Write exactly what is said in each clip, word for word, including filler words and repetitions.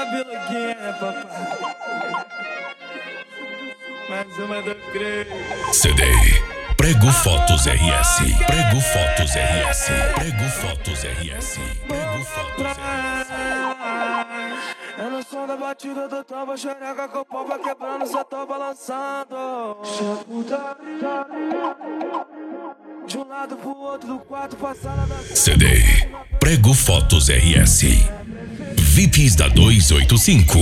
uma biluguinha, papai. Mais uma do Crê. C D Prego Fotos R S. Prego Fotos R S. Prego Fotos R S. Prego Fotos R S. É no som da batida do toba, xereca com o pau vai quebrando, cê tô balançando. De um lado pro outro, do quarto pra sala da C D Prego Fotos R S. V I Ps da duzentos e oitenta e cinco.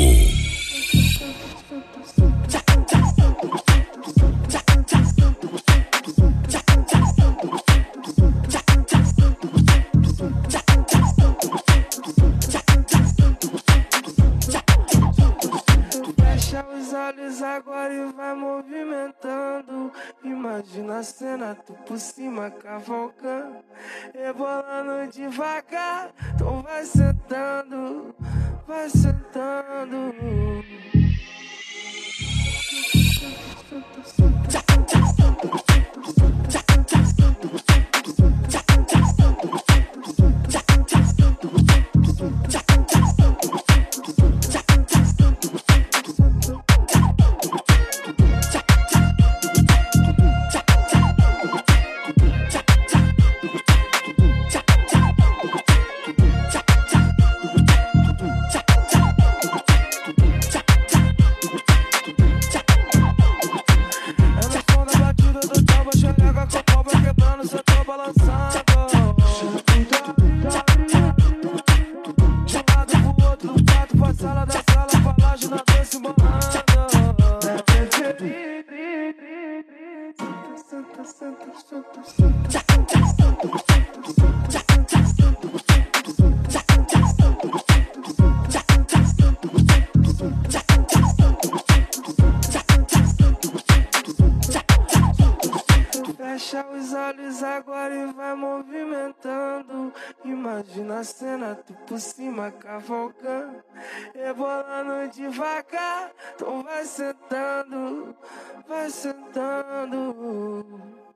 Fecha os olhos agora e vai movimentando. Imagina a cena, tu por cima cavalcando, rebolando devagar. Então vai sentando, vai sentando. Fecha os olhos agora e vai movimentando. Imagina a cena, tu por cima cavalcando, rebolando devagar. Então vai sentando, vai sentando.